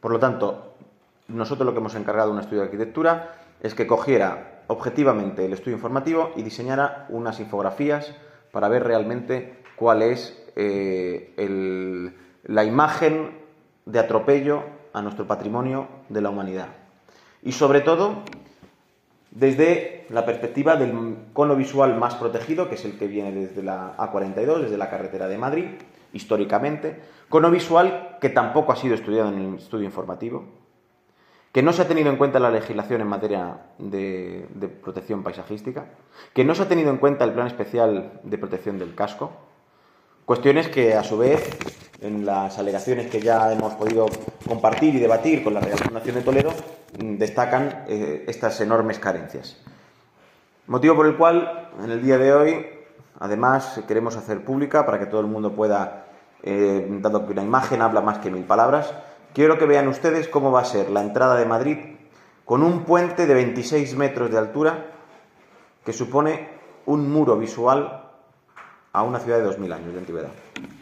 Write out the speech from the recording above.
Por lo tanto, nosotros lo que hemos encargado a un estudio de arquitectura es que cogiera objetivamente el estudio informativo y diseñara unas infografías para ver realmente cuál es la imagen de atropello a nuestro patrimonio de la humanidad. Y sobre todo, desde la perspectiva del cono visual más protegido, que es el que viene desde la A42, desde la carretera de Madrid, históricamente, cono visual que tampoco ha sido estudiado en el estudio informativo, que no se ha tenido en cuenta la legislación en materia de protección paisajística, que no se ha tenido en cuenta el plan especial de protección del casco, cuestiones que, a su vez, en las alegaciones que ya hemos podido compartir y debatir con la Real Fundación de Toledo, destacan estas enormes carencias. Motivo por el cual, en el día de hoy, además, queremos hacer pública, para que todo el mundo pueda, dado que una imagen habla más que 1000 palabras, quiero que vean ustedes cómo va a ser la entrada de Madrid con un puente de 26 metros de altura que supone un muro visual a una ciudad de 2000 años de antigüedad.